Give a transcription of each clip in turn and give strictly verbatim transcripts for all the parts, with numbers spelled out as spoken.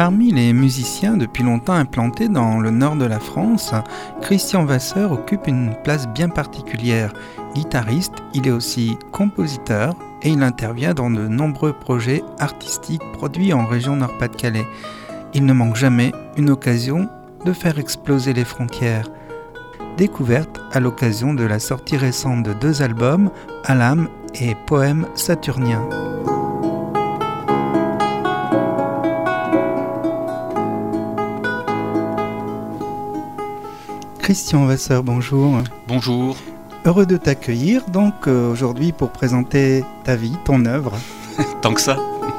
Parmi les musiciens depuis longtemps implantés dans le nord de la France, Christian Vasseur occupe une place bien particulière. Guitariste, il est aussi compositeur et il intervient dans de nombreux projets artistiques produits en région Nord-Pas-de-Calais. Il ne manque jamais une occasion de faire exploser les frontières. Découverte à l'occasion de la sortie récente de deux albums, À l'âme et Poèmes saturniens. Christian Vasseur, bonjour. Bonjour. Heureux de t'accueillir donc euh, aujourd'hui pour présenter ta vie, ton œuvre. Tant que ça.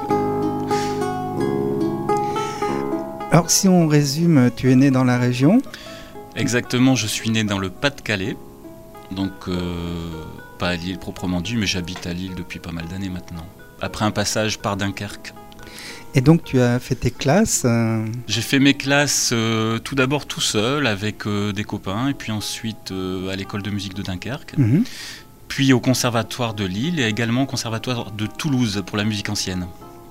Alors si on résume, tu es né dans la région. Exactement, je suis né dans le Pas-de-Calais, donc euh, pas à Lille proprement dit, mais j'habite à Lille depuis pas mal d'années maintenant. Après un passage par Dunkerque. Et donc tu as fait tes classes euh... J'ai fait mes classes euh, tout d'abord tout seul avec euh, des copains, et puis ensuite euh, à l'école de musique de Dunkerque, mm-hmm. puis au conservatoire de Lille et également au conservatoire de Toulouse pour la musique ancienne.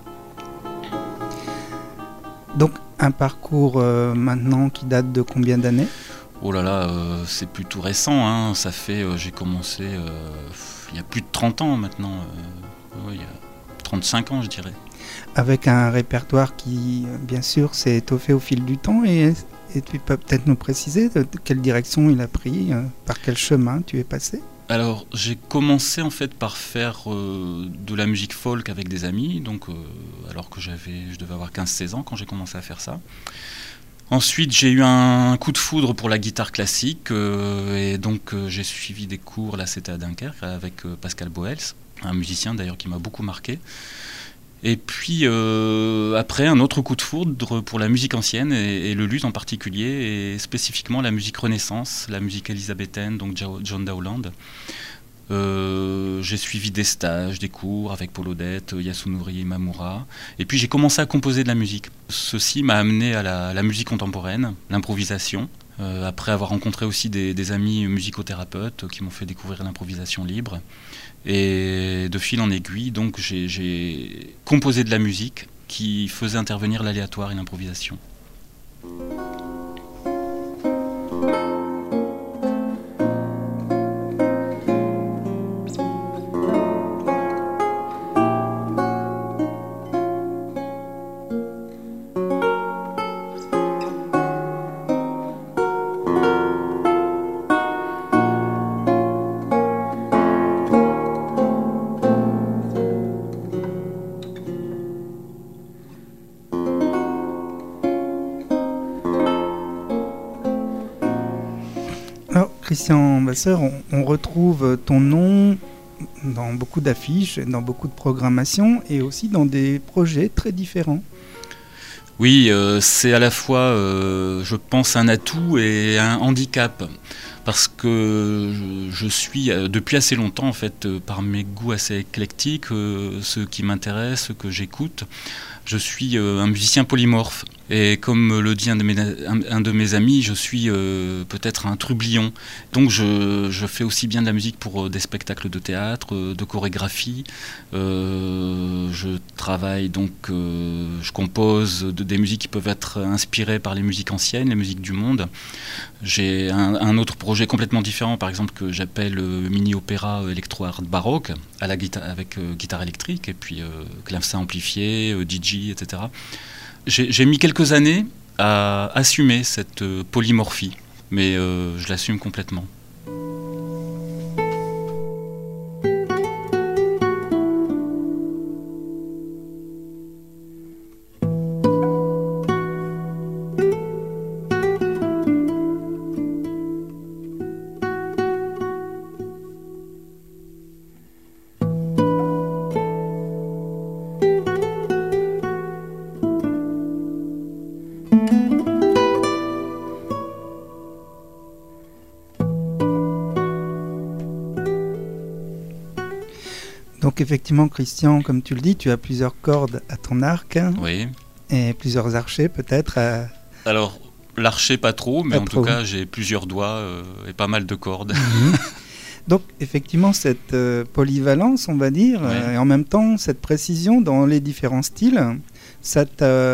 Donc un parcours euh, maintenant qui date de combien d'années ? Oh là là, euh, c'est plutôt récent, hein. Ça fait, euh, j'ai commencé euh, il y a plus de trente ans maintenant, euh, ouais, il y a trente-cinq ans je dirais. Avec un répertoire qui, bien sûr, s'est étoffé au fil du temps. Et, et tu peux peut-être nous préciser de, de quelle direction il a pris, euh, par quel chemin tu es passé ? Alors, j'ai commencé en fait par faire euh, de la musique folk avec des amis, donc, euh, alors que j'avais, je devais avoir quinze seize ans quand j'ai commencé à faire ça. Ensuite, j'ai eu un coup de foudre pour la guitare classique, euh, et donc euh, j'ai suivi des cours, là c'était à Dunkerque, avec euh, Pascal Boels, un musicien d'ailleurs qui m'a beaucoup marqué. Et puis euh, après, un autre coup de foudre pour la musique ancienne et, et le luth en particulier, et spécifiquement la musique Renaissance, la musique élisabéthaine, donc John Dowland. Euh, j'ai suivi des stages, des cours avec Paul Odette, Yasunori Imamura, et puis j'ai commencé à composer de la musique. Ceci m'a amené à la, la musique contemporaine, l'improvisation. Euh, après avoir rencontré aussi des, des amis musicothérapeutes qui m'ont fait découvrir l'improvisation libre. Et de fil en aiguille, donc j'ai, j'ai composé de la musique qui faisait intervenir l'aléatoire et l'improvisation. Christian Vasseur, on, on retrouve ton nom dans beaucoup d'affiches, dans beaucoup de programmations et aussi dans des projets très différents. Oui, euh, c'est à la fois, euh, je pense, un atout et un handicap. Parce que je, je suis, euh, depuis assez longtemps, en fait, euh, par mes goûts assez éclectiques, euh, ce qui m'intéresse, ce que j'écoute, je suis euh, un musicien polymorphe. Et comme le dit un de mes, un, un de mes amis, je suis euh, peut-être un trublion. Donc je, je fais aussi bien de la musique pour euh, des spectacles de théâtre, euh, de chorégraphie. Euh, je travaille donc, euh, je compose de, des musiques qui peuvent être inspirées par les musiques anciennes, les musiques du monde. J'ai un, un autre projet complètement différent, par exemple, que j'appelle euh, mini-opéra électro-art baroque, à la guitare, avec euh, guitare électrique, et puis euh, clavecin amplifié, euh, D J, et cetera. J'ai, j'ai mis quelques années à assumer cette euh, polymorphie, mais euh, je l'assume complètement. Donc effectivement, Christian, comme tu le dis, tu as plusieurs cordes à ton arc. Oui. Et plusieurs archets peut-être. À... Alors, l'archet pas trop, mais pas en trop. tout cas, j'ai plusieurs doigts euh, et pas mal de cordes. Mmh. Donc effectivement, cette euh, polyvalence, on va dire, ouais. euh, et en même temps, cette précision dans les différents styles, ça t'a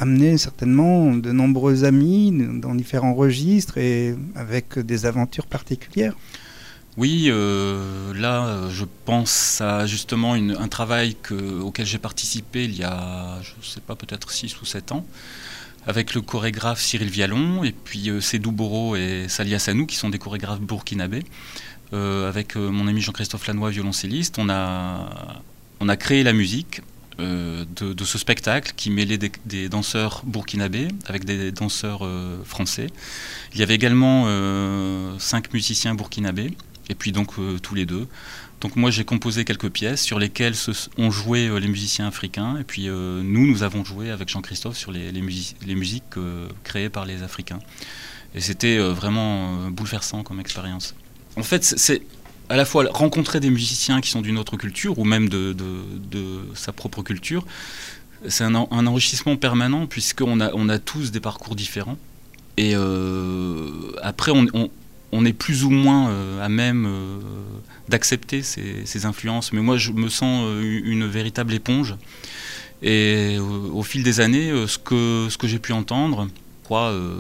amené certainement de nombreux amis dans différents registres et avec des aventures particulières. Oui, euh, là, je pense à justement une, un travail que, auquel j'ai participé il y a, je ne sais pas, peut-être six ou sept ans, avec le chorégraphe Cyril Vialon, et puis euh, Sédou Boro et Salia Sanou, qui sont des chorégraphes burkinabés. Euh, avec euh, mon ami Jean-Christophe Lannoy, violoncelliste, on a, on a créé la musique euh, de, de ce spectacle qui mêlait des, des danseurs burkinabés avec des danseurs euh, français. Il y avait également euh, cinq musiciens burkinabés, et puis donc euh, tous les deux. Donc moi j'ai composé quelques pièces sur lesquelles se, ont joué euh, les musiciens africains, et puis euh, nous, nous avons joué avec Jean-Christophe sur les, les, musiques, les musiques euh, créées par les Africains. Et c'était euh, vraiment euh, bouleversant comme expérience. En fait, c'est à la fois rencontrer des musiciens qui sont d'une autre culture, ou même de, de, de sa propre culture. C'est un, un enrichissement permanent, puisqu'on a, on a tous des parcours différents. Et euh, après, on, on, on est plus ou moins euh, à même euh, d'accepter ces, ces influences. Mais moi, je me sens euh, une véritable éponge. Et euh, au fil des années, euh, ce que, ce que j'ai pu entendre, quoi, euh,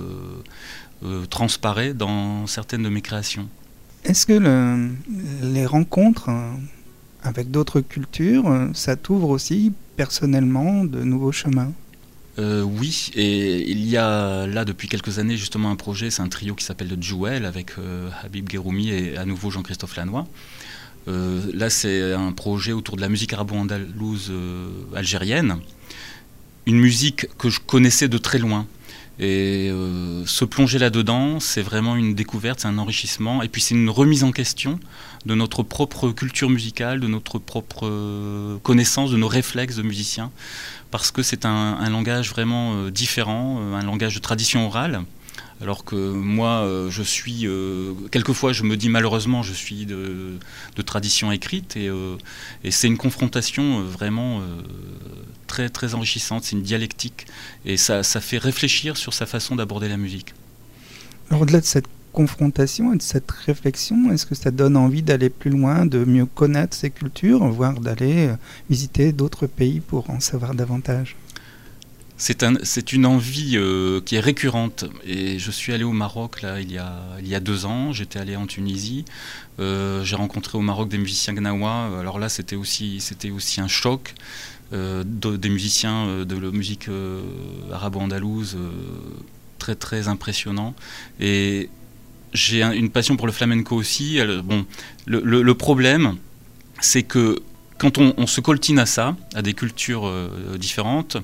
euh, transparaît dans certaines de mes créations. Est-ce que le, les rencontres avec d'autres cultures, ça t'ouvre aussi personnellement de nouveaux chemins ? euh, Oui, et il y a là depuis quelques années justement un projet, c'est un trio qui s'appelle le Jewel avec euh, Habib Guéroumi et à nouveau Jean-Christophe Lannoy. Euh, là c'est un projet autour de la musique arabo-andalouse euh, algérienne, une musique que je connaissais de très loin. Et euh, se plonger là-dedans, c'est vraiment une découverte, c'est un enrichissement, et puis c'est une remise en question de notre propre culture musicale, de notre propre euh, connaissance, de nos réflexes de musiciens, parce que c'est un, un langage vraiment euh, différent, euh, un langage de tradition orale, alors que moi, euh, je suis, euh, quelquefois je me dis malheureusement, je suis de, de tradition écrite, et, euh, et c'est une confrontation euh, vraiment... Euh, très, très enrichissante, c'est une dialectique et ça, ça fait réfléchir sur sa façon d'aborder la musique. Alors au-delà de cette confrontation et de cette réflexion, est-ce que ça donne envie d'aller plus loin, de mieux connaître ces cultures, voire d'aller visiter d'autres pays pour en savoir davantage ? C'est, un, c'est une envie euh, qui est récurrente et je suis allé au Maroc là, il, y a, il y a deux ans, j'étais allé en Tunisie, euh, j'ai rencontré au Maroc des musiciens gnawa, alors là c'était aussi, c'était aussi un choc. Euh, de, des musiciens euh, de la musique euh, arabo-andalouse euh, très très impressionnant, et j'ai un, une passion pour le flamenco aussi. Alors, bon, le, le, le problème c'est que quand on, on se coltine à ça, à des cultures euh, différentes,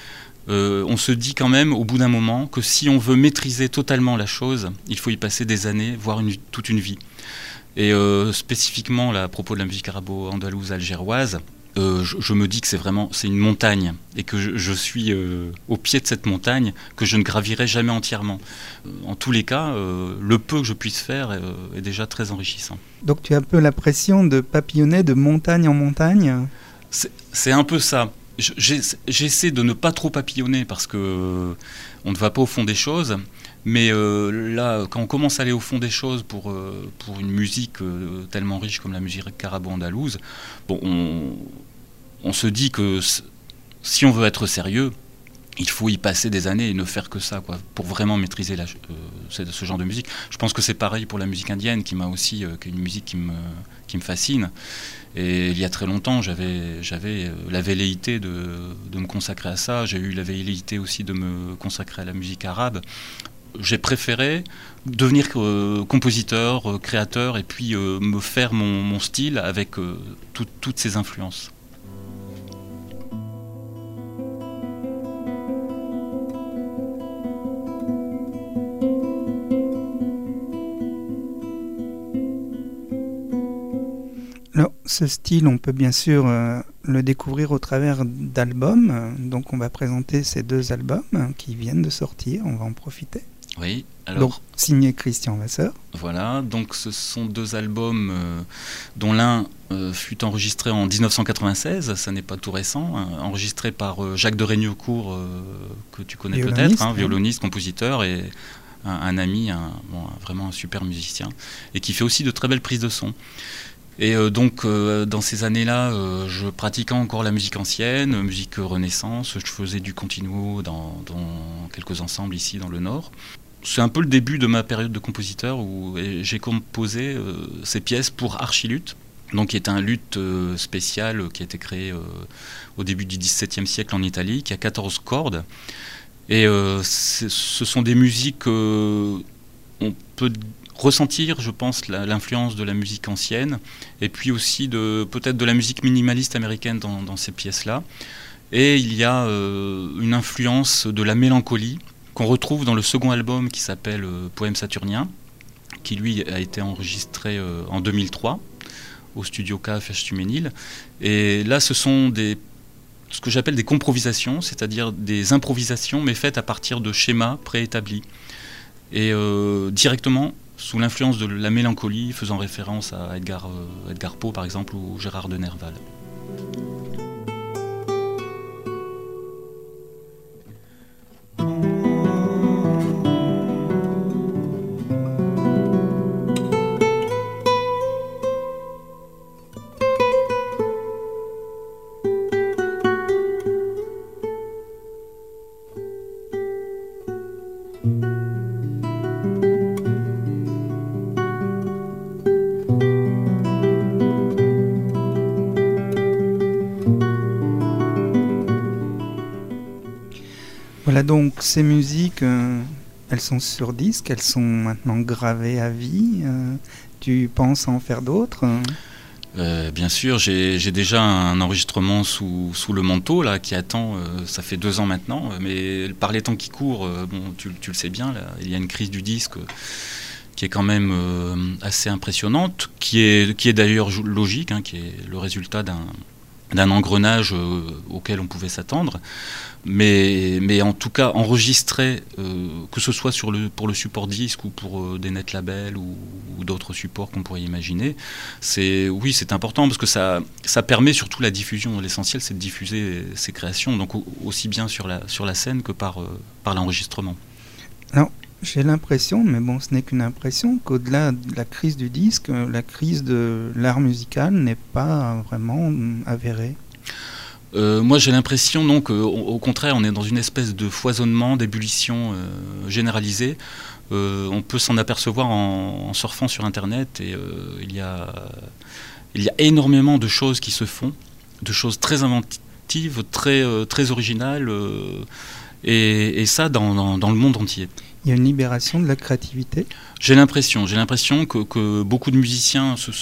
euh, on se dit quand même au bout d'un moment que si on veut maîtriser totalement la chose, il faut y passer des années, voire une, toute une vie. Et euh, spécifiquement là, à propos de la musique arabo-andalouse algéroise, Euh, je, je me dis que c'est vraiment c'est une montagne et que je, je suis euh, au pied de cette montagne que je ne gravirai jamais entièrement. Euh, en tous les cas, euh, le peu que je puisse faire est, euh, est déjà très enrichissant. Donc tu as un peu l'impression de papillonner de montagne en montagne ? C'est, c'est un peu ça. Je, j'essaie de ne pas trop papillonner parce que euh, on ne va pas au fond des choses. Mais euh, là, quand on commence à aller au fond des choses pour, euh, pour une musique euh, tellement riche comme la musique arabo-andalouse, bon, on, on se dit que si on veut être sérieux, il faut y passer des années et ne faire que ça, quoi, pour vraiment maîtriser la, euh, ce genre de musique. Je pense que c'est pareil pour la musique indienne, qui m'a aussi, euh, qui est une musique qui me, qui me fascine. Et il y a très longtemps, j'avais, j'avais la velléité de, de me consacrer à ça. J'ai eu la velléité aussi de me consacrer à la musique arabe. J'ai préféré devenir euh, compositeur, euh, créateur, et puis euh, me faire mon, mon style avec euh, tout, toutes ces influences. Alors, ce style, on peut bien sûr euh, le découvrir au travers d'albums. Donc, on va présenter ces deux albums hein, qui viennent de sortir. On va en profiter. Oui, alors... Donc, signé Christian Vasseur. Voilà, donc ce sont deux albums euh, dont l'un euh, fut enregistré en dix-neuf cent quatre-vingt-seize, ça n'est pas tout récent, hein, enregistré par euh, Jacques de Regnieucourt, euh, que tu connais peut-être, hein, violoniste, compositeur, et un, un ami, un, bon, vraiment un super musicien, et qui fait aussi de très belles prises de son. Et euh, donc, euh, dans ces années-là, euh, je pratiquais encore la musique ancienne, musique Renaissance. Je faisais du continuo dans, dans quelques ensembles ici dans le Nord. C'est un peu le début de ma période de compositeur où j'ai composé euh, ces pièces pour Archiluth, donc qui est un luth euh, spécial euh, qui a été créé euh, au début du dix-septième siècle en Italie, qui a quatorze cordes. Et euh, ce sont des musiques, euh, on peut ressentir, je pense, l'influence de la musique ancienne, et puis aussi de peut-être de la musique minimaliste américaine dans, dans ces pièces-là. Et il y a euh, une influence de la mélancolie qu'on retrouve dans le second album qui s'appelle euh, Poème saturnien, qui lui a été enregistré euh, en deux mille trois au studio K F H Tuménil. Et là, ce sont des, ce que j'appelle des comprovisations, c'est-à-dire des improvisations, mais faites à partir de schémas préétablis. Et euh, directement sous l'influence de la mélancolie, faisant référence à Edgar, euh, Edgar Poe, par exemple, ou Gérard de Nerval. Voilà, donc ces musiques, euh, elles sont sur disque, elles sont maintenant gravées à vie. Euh, tu penses en faire d'autres ? euh, Bien sûr, j'ai déjà un enregistrement sous, sous le manteau là, qui attend, euh, ça fait deux ans maintenant, mais par les temps qui courent, euh, bon, tu, tu le sais bien, là, il y a une crise du disque euh, qui est quand même euh, assez impressionnante, qui est, qui est d'ailleurs logique, hein, qui est le résultat d'un d'un engrenage euh, auquel on pouvait s'attendre, mais, mais en tout cas enregistrer, euh, que ce soit sur le, pour le support disque ou pour euh, des net labels ou, ou d'autres supports qu'on pourrait imaginer, c'est, oui, c'est important parce que ça, ça permet surtout la diffusion. L'essentiel, c'est de diffuser ces créations, donc aussi bien sur la, sur la scène que par, euh, par l'enregistrement. Alors, j'ai l'impression, mais bon, ce n'est qu'une impression, qu'au-delà de la crise du disque, la crise de l'art musical n'est pas vraiment avérée. Euh, moi, j'ai l'impression, non, qu'au contraire, on est dans une espèce de foisonnement, d'ébullition euh, généralisée. Euh, on peut s'en apercevoir en, en surfant sur Internet, et euh, il y a, il y a énormément de choses qui se font, de choses très inventives, très, euh, très originales, euh, et, et ça dans, dans, dans le monde entier. Il y a une libération de la créativité ? J'ai l'impression, j'ai l'impression que, que beaucoup de musiciens, se,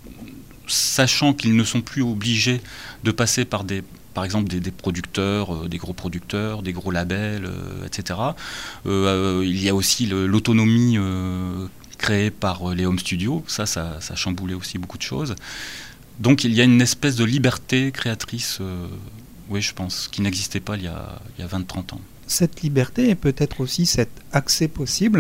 sachant qu'ils ne sont plus obligés de passer par des, par exemple des, des producteurs, euh, des gros producteurs, des gros labels, euh, et cetera. Euh, euh, il y a aussi l'autonomie euh, créée par les home studios. Ça, ça, ça a chamboulé aussi beaucoup de choses. Donc il y a une espèce de liberté créatrice, euh, oui, je pense, qui n'existait pas il y a, il y a vingt à trente ans. Cette liberté et peut-être aussi cet accès possible,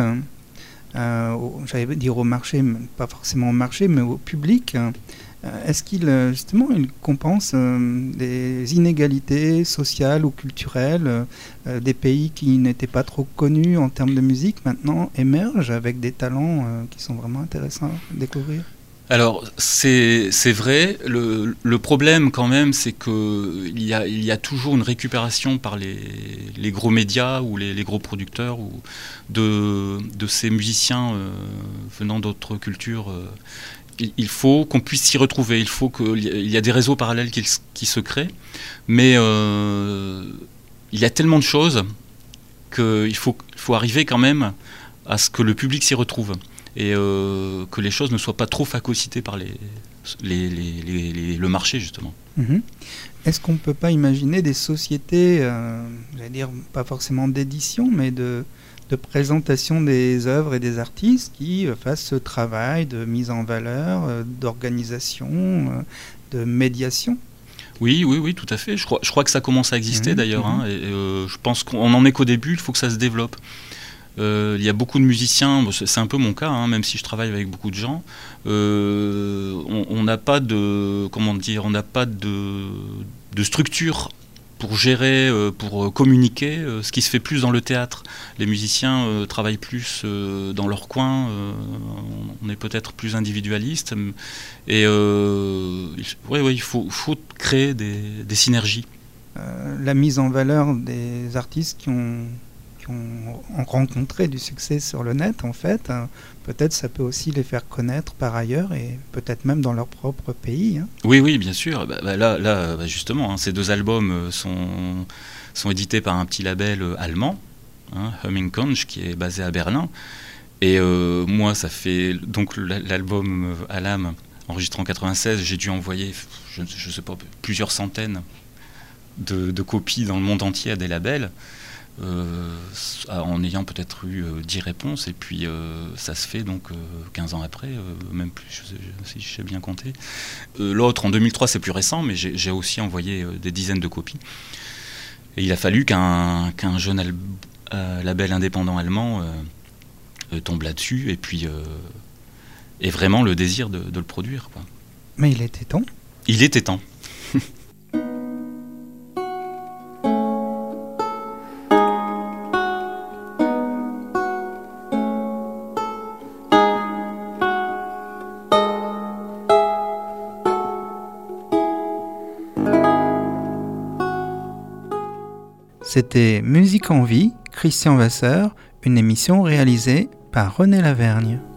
euh, j'allais dire au marché, pas forcément au marché, mais au public. Euh, Est-ce qu'il justement il compense euh, des inégalités sociales ou culturelles, euh, des pays qui n'étaient pas trop connus en termes de musique maintenant émergent avec des talents euh, qui sont vraiment intéressants à découvrir? Alors, c'est vrai. Le, le problème, quand même, c'est qu'il y a, il y a toujours une récupération par les, les gros médias ou les, les gros producteurs ou de, de ces musiciens euh, venant d'autres cultures. Euh, il, il faut qu'on puisse s'y retrouver. Il faut qu'il y a des réseaux parallèles qui, qui se créent. Mais euh, il y a tellement de choses qu'il faut, il faut arriver quand même à ce que le public s'y retrouve. Et euh, que les choses ne soient pas trop phagocytées par les, les, les, les, les, le marché, justement. Mmh. Est-ce qu'on ne peut pas imaginer des sociétés, euh, j'allais dire pas forcément d'édition, mais de, de présentation des œuvres et des artistes qui euh, fassent ce travail de mise en valeur, euh, d'organisation, euh, de médiation? Oui, oui, oui, tout à fait. Je crois, je crois que ça commence à exister, mmh, d'ailleurs. Mmh. Hein, et euh, je pense qu'on n'en est qu'au début, il faut que ça se développe. Euh, il y a beaucoup de musiciens, c'est un peu mon cas, hein, même si je travaille avec beaucoup de gens. Euh, on n'a pas de, comment dire, on n'a pas de, de structure pour gérer, euh, pour communiquer, euh, ce qui se fait plus dans le théâtre. Les musiciens euh, travaillent plus euh, dans leur coin, euh, on est peut-être plus individualiste, et euh, ouais, ouais, il faut, faut créer des, des synergies. Euh, la mise en valeur des artistes qui ont, qui ont rencontré du succès sur le net, en fait, hein, peut-être ça peut aussi les faire connaître par ailleurs et peut-être même dans leur propre pays. Hein. Oui, oui, bien sûr. Bah, bah, là, là bah, justement, hein, ces deux albums sont, sont édités par un petit label euh, allemand, hein, Humming Conch, qui est basé à Berlin. Et euh, moi, ça fait donc l'album euh, à l'âme, enregistré en quatre-vingt-seize, j'ai dû envoyer, je ne sais pas, plusieurs centaines de, de copies dans le monde entier à des labels. Euh, en ayant peut-être eu euh, dix réponses, et puis euh, ça se fait donc euh, quinze ans après, euh, même plus, je sais, si je sais bien compter. Euh, l'autre, en deux mille trois, c'est plus récent, mais j'ai, j'ai aussi envoyé euh, des dizaines de copies. Et il a fallu qu'un, qu'un jeune al- euh, label indépendant allemand euh, euh, tombe là-dessus, et puis euh, ait vraiment le désir de, de le produire, quoi. Mais il était temps. Il était temps. C'était Musique en vie, Christian Vasseur, une émission réalisée par René Lavergne.